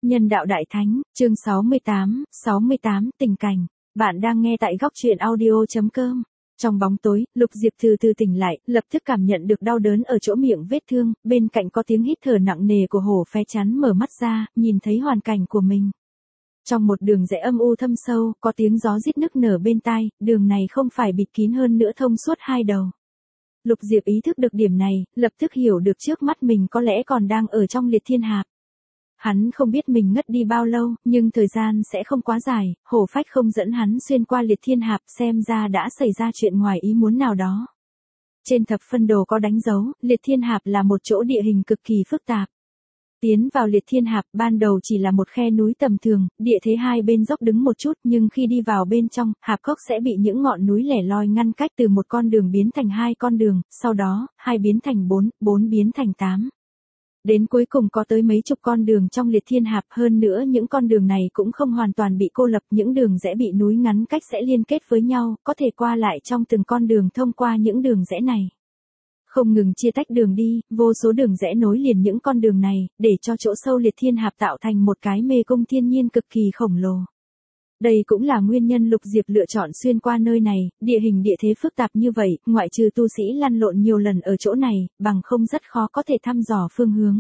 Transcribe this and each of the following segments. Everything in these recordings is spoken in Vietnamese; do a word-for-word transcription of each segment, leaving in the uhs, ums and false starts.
Nhân đạo Đại Thánh, chương sáu mươi tám, sáu mươi tám, tình cảnh. Bạn đang nghe tại góc truyện audio chấm com. Trong bóng tối, Lục Diệp từ từ tỉnh lại, lập tức cảm nhận được đau đớn ở chỗ miệng vết thương, bên cạnh có tiếng hít thở nặng nề của Hổ Phé chắn mở mắt ra, nhìn thấy hoàn cảnh của mình. Trong một đường rẽ âm u thâm sâu, có tiếng gió rít nức nở bên tai, đường này không phải bịt kín hơn nữa thông suốt hai đầu. Lục Diệp ý thức được điểm này, lập tức hiểu được trước mắt mình có lẽ còn đang ở trong liệt thiên hạp. Hắn không biết mình ngất đi bao lâu, nhưng thời gian sẽ không quá dài, Hổ Phách không dẫn hắn xuyên qua liệt thiên hạp, xem ra đã xảy ra chuyện ngoài ý muốn nào đó. Trên thập phân đồ có đánh dấu, liệt thiên hạp là một chỗ địa hình cực kỳ phức tạp. Tiến vào liệt thiên hạp, ban đầu chỉ là một khe núi tầm thường, địa thế hai bên dốc đứng một chút, nhưng khi đi vào bên trong, hạp cốc sẽ bị những ngọn núi lẻ loi ngăn cách, từ một con đường biến thành hai con đường, sau đó, hai biến thành bốn, bốn biến thành tám. Đến cuối cùng có tới mấy chục con đường trong liệt thiên hạp, hơn nữa những con đường này cũng không hoàn toàn bị cô lập, những đường rẽ bị núi ngắn cách sẽ liên kết với nhau, có thể qua lại trong từng con đường thông qua những đường rẽ này. Không ngừng chia tách đường đi, vô số đường rẽ nối liền những con đường này, để cho chỗ sâu liệt thiên hạp tạo thành một cái mê cung thiên nhiên cực kỳ khổng lồ. Đây cũng là nguyên nhân Lục Diệp lựa chọn xuyên qua nơi này, địa hình địa thế phức tạp như vậy, ngoại trừ tu sĩ lăn lộn nhiều lần ở chỗ này, bằng không rất khó có thể thăm dò phương hướng.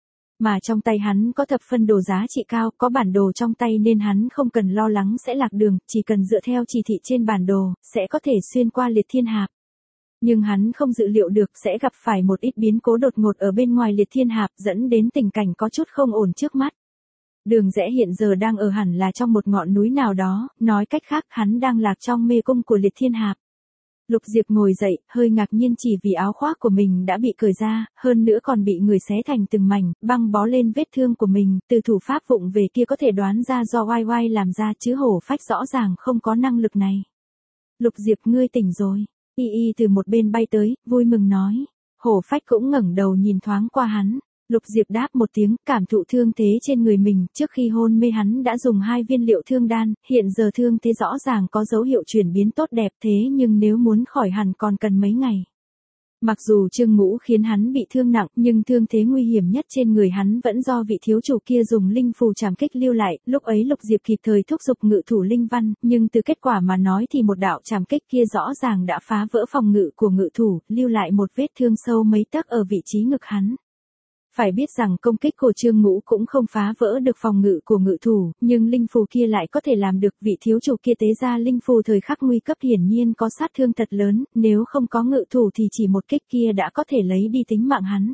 Mà trong tay hắn có thập phân đồ giá trị cao, có bản đồ trong tay nên hắn không cần lo lắng sẽ lạc đường, chỉ cần dựa theo chỉ thị trên bản đồ, sẽ có thể xuyên qua liệt thiên hạp. Nhưng hắn không dự liệu được sẽ gặp phải một ít biến cố đột ngột ở bên ngoài liệt thiên hạp, dẫn đến tình cảnh có chút không ổn trước mắt. Đường rẽ hiện giờ đang ở hẳn là trong một ngọn núi nào đó, nói cách khác hắn đang lạc trong mê cung của liệt thiên hạp. Lục Diệp ngồi dậy, hơi ngạc nhiên chỉ vì áo khoác của mình đã bị cởi ra, hơn nữa còn bị người xé thành từng mảnh, băng bó lên vết thương của mình, từ thủ pháp vụng về kia có thể đoán ra do oai oai làm ra chứ Hổ Phách rõ ràng không có năng lực này. Lục Diệp ngươi tỉnh rồi, Y Y từ một bên bay tới, vui mừng nói. Hổ Phách cũng ngẩng đầu nhìn thoáng qua hắn. Lục Diệp đáp một tiếng, cảm thụ thương thế trên người mình, trước khi hôn mê hắn đã dùng hai viên liệu thương đan, hiện giờ thương thế rõ ràng có dấu hiệu chuyển biến tốt đẹp, thế nhưng nếu muốn khỏi hẳn còn cần mấy ngày. Mặc dù Trương Ngũ khiến hắn bị thương nặng, nhưng thương thế nguy hiểm nhất trên người hắn vẫn do vị thiếu chủ kia dùng linh phù trảm kích lưu lại, lúc ấy Lục Diệp kịp thời thúc giục ngự thủ linh văn, nhưng từ kết quả mà nói thì một đạo trảm kích kia rõ ràng đã phá vỡ phòng ngự của ngự thủ, lưu lại một vết thương sâu mấy tấc ở vị trí ngực hắn. Phải biết rằng công kích của Trương Ngũ cũng không phá vỡ được phòng ngự của ngự thủ, nhưng linh phù kia lại có thể làm được, vị thiếu chủ kia tế ra linh phù thời khắc nguy cấp hiển nhiên có sát thương thật lớn, nếu không có ngự thủ thì chỉ một kích kia đã có thể lấy đi tính mạng hắn.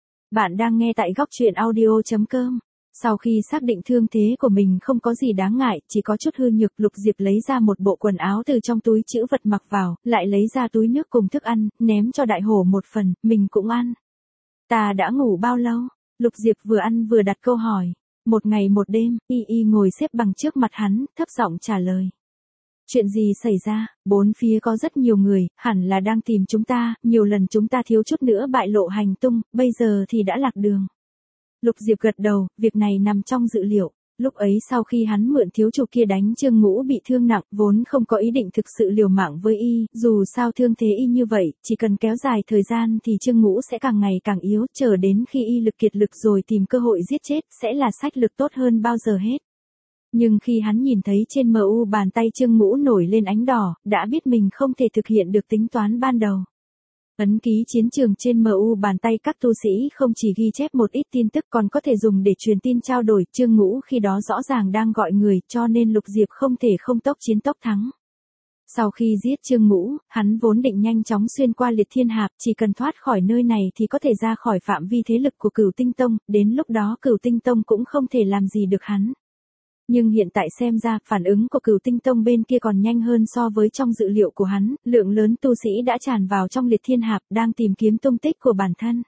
Bạn đang nghe tại góc truyện audio chấm com. Sau khi xác định thương thế của mình không có gì đáng ngại, chỉ có chút hư nhược, Lục Diệp lấy ra một bộ quần áo từ trong túi trữ vật mặc vào, lại lấy ra túi nước cùng thức ăn, ném cho đại hổ một phần, mình cũng ăn. Ta đã ngủ bao lâu? Lục Diệp vừa ăn vừa đặt câu hỏi. Một ngày một đêm, Y Y ngồi xếp bằng trước mặt hắn, thấp giọng trả lời. Chuyện gì xảy ra? Bốn phía có rất nhiều người, hẳn là đang tìm chúng ta, nhiều lần chúng ta thiếu chút nữa bại lộ hành tung, bây giờ thì đã lạc đường. Lục Diệp gật đầu, việc này nằm trong dự liệu. Lúc ấy sau khi hắn mượn thiếu chủ kia đánh Trương Ngũ bị thương nặng, vốn không có ý định thực sự liều mạng với y, dù sao thương thế y như vậy, chỉ cần kéo dài thời gian thì Trương Ngũ sẽ càng ngày càng yếu, chờ đến khi y lực kiệt lực rồi tìm cơ hội giết chết, sẽ là sách lược tốt hơn bao giờ hết. Nhưng khi hắn nhìn thấy trên em u bàn tay Trương Ngũ nổi lên ánh đỏ, đã biết mình không thể thực hiện được tính toán ban đầu. Ấn ký chiến trường trên em u bàn tay các tu sĩ không chỉ ghi chép một ít tin tức còn có thể dùng để truyền tin trao đổi, Trương Ngũ khi đó rõ ràng đang gọi người, cho nên Lục Diệp không thể không tốc chiến tốc thắng. Sau khi giết Trương Ngũ, hắn vốn định nhanh chóng xuyên qua liệt thiên hạp, chỉ cần thoát khỏi nơi này thì có thể ra khỏi phạm vi thế lực của Cửu Tinh Tông, đến lúc đó Cửu Tinh Tông cũng không thể làm gì được hắn. Nhưng hiện tại xem ra, phản ứng của Cửu Tinh Tông bên kia còn nhanh hơn so với trong dự liệu của hắn, lượng lớn tu sĩ đã tràn vào trong liệt thiên hạp, đang tìm kiếm tung tích của bản thân.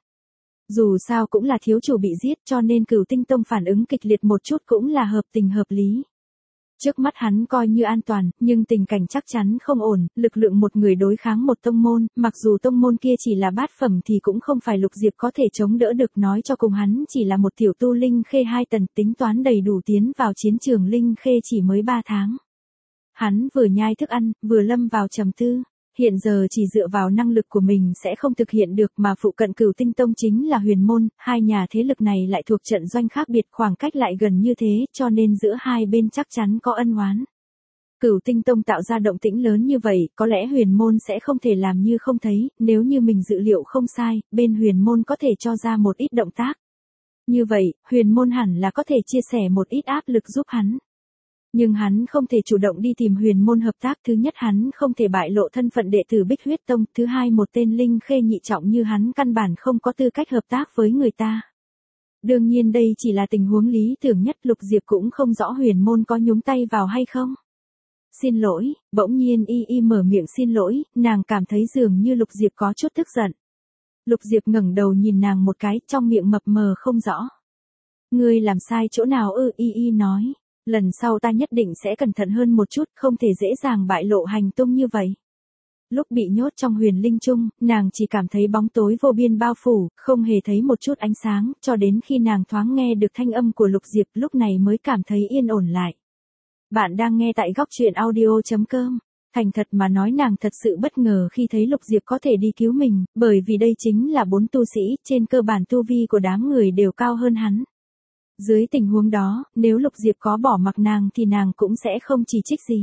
Dù sao cũng là thiếu chủ bị giết cho nên Cửu Tinh Tông phản ứng kịch liệt một chút cũng là hợp tình hợp lý. Trước mắt hắn coi như an toàn, nhưng tình cảnh chắc chắn không ổn, lực lượng một người đối kháng một tông môn, mặc dù tông môn kia chỉ là bát phẩm thì cũng không phải Lục Diệp có thể chống đỡ được, nói cho cùng hắn chỉ là một tiểu tu linh khê hai tầng, tính toán đầy đủ tiến vào chiến trường linh khê chỉ mới ba tháng. Hắn vừa nhai thức ăn, vừa lâm vào trầm tư. Hiện giờ chỉ dựa vào năng lực của mình sẽ không thực hiện được mà phụ cận Cửu Tinh Tông chính là Huyền Môn, hai nhà thế lực này lại thuộc trận doanh khác biệt khoảng cách lại gần như thế cho nên giữa hai bên chắc chắn có ân oán. Cửu Tinh Tông tạo ra động tĩnh lớn như vậy, có lẽ Huyền Môn sẽ không thể làm như không thấy, nếu như mình dự liệu không sai, bên Huyền Môn có thể cho ra một ít động tác. Như vậy, Huyền Môn hẳn là có thể chia sẻ một ít áp lực giúp hắn. Nhưng hắn không thể chủ động đi tìm Huyền Môn hợp tác, thứ nhất hắn không thể bại lộ thân phận đệ tử Bích Huyết Tông, thứ hai một tên linh khê nhị trọng như hắn căn bản không có tư cách hợp tác với người ta. Đương nhiên đây chỉ là tình huống lý tưởng nhất, Lục Diệp cũng không rõ Huyền Môn có nhúng tay vào hay không. Xin lỗi, bỗng nhiên Y Y mở miệng xin lỗi, nàng cảm thấy dường như Lục Diệp có chút tức giận. Lục Diệp ngẩng đầu nhìn nàng một cái, trong miệng mập mờ không rõ. Ngươi làm sai chỗ nào ư? Y Y nói, lần sau ta nhất định sẽ cẩn thận hơn một chút, không thể dễ dàng bại lộ hành tung như vậy. Lúc bị nhốt trong Huyền Linh Chung, nàng chỉ cảm thấy bóng tối vô biên bao phủ, không hề thấy một chút ánh sáng, cho đến khi nàng thoáng nghe được thanh âm của Lục Diệp lúc này mới cảm thấy yên ổn lại. Bạn đang nghe tại góc truyện audio chấm com. Thành thật mà nói nàng thật sự bất ngờ khi thấy Lục Diệp có thể đi cứu mình, bởi vì đây chính là bốn tu sĩ, trên cơ bản tu vi của đám người đều cao hơn hắn. Dưới tình huống đó, nếu Lục Diệp có bỏ mặc nàng thì nàng cũng sẽ không chỉ trích gì.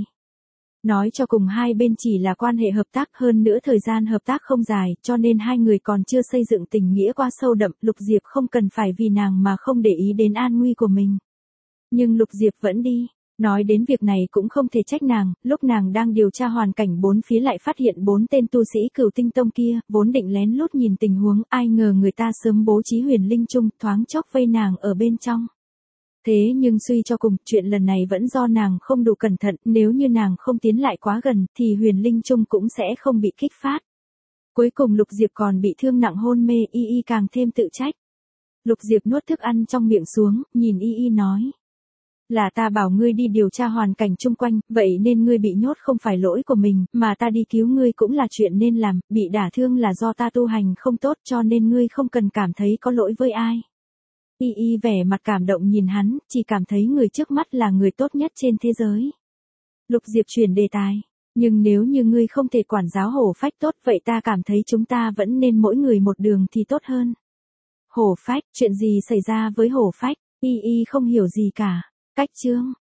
Nói cho cùng hai bên chỉ là quan hệ hợp tác, hơn nữa thời gian hợp tác không dài, cho nên hai người còn chưa xây dựng tình nghĩa quá sâu đậm, Lục Diệp không cần phải vì nàng mà không để ý đến an nguy của mình. Nhưng Lục Diệp vẫn đi. Nói đến việc này cũng không thể trách nàng, lúc nàng đang điều tra hoàn cảnh bốn phía lại phát hiện bốn tên tu sĩ Cửu Tinh Tông kia, vốn định lén lút nhìn tình huống, ai ngờ người ta sớm bố trí Huyền Linh Chung, thoáng chốc vây nàng ở bên trong. Thế nhưng suy cho cùng, chuyện lần này vẫn do nàng không đủ cẩn thận, nếu như nàng không tiến lại quá gần, thì Huyền Linh Chung cũng sẽ không bị kích phát. Cuối cùng Lục Diệp còn bị thương nặng hôn mê, Y Y càng thêm tự trách. Lục Diệp nuốt thức ăn trong miệng xuống, nhìn Y Y nói. Là ta bảo ngươi đi điều tra hoàn cảnh chung quanh, vậy nên ngươi bị nhốt không phải lỗi của mình, mà ta đi cứu ngươi cũng là chuyện nên làm, bị đả thương là do ta tu hành không tốt cho nên ngươi không cần cảm thấy có lỗi với ai. Y Y vẻ mặt cảm động nhìn hắn, chỉ cảm thấy người trước mắt là người tốt nhất trên thế giới. Lục Diệp chuyển đề tài, nhưng nếu như ngươi không thể quản giáo Hổ Phách tốt vậy ta cảm thấy chúng ta vẫn nên mỗi người một đường thì tốt hơn. Hổ Phách, chuyện gì xảy ra với Hổ Phách? Y Y không hiểu gì cả. Cách chương